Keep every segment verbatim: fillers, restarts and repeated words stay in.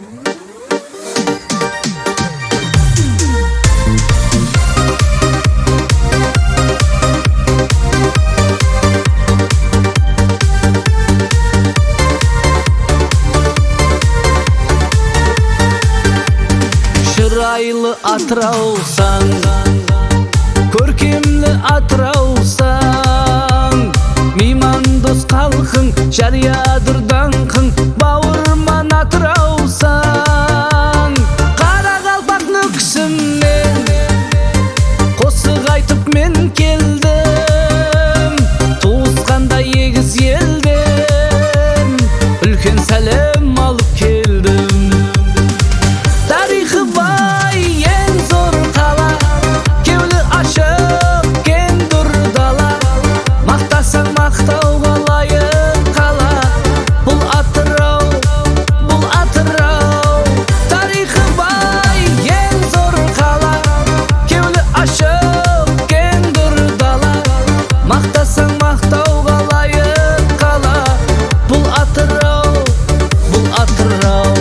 Şıraylı Atırausan, көркемлі Atırausan, мейман дос халқың, жариядыр даңқың, бауырман Atırausan. Қара қалпақ нүксіммен қосық айтып мен келдім, туысқандай егіз елден үлкен сәлем алып келдім. Тарихы бай ең зор қала, кеулі ашық кең дүр дала, мақтасаң мақтауға лайық қала, бұл Атырау, бұл Атырау. Тарихы бай ең зор қала, кеулі ашық кең дүр дала, мақтасаң мақтауға лайық қала, бұл Атырау, бұл Атырау.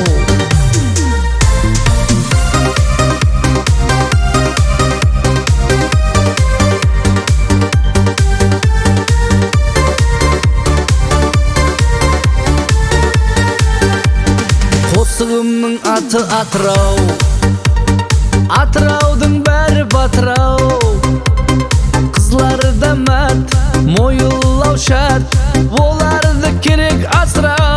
Қосығымның аты Атырау, Атыраудың бәрі батырау. Қызлары да мәт, мойылау шарт, оларды керек асырау.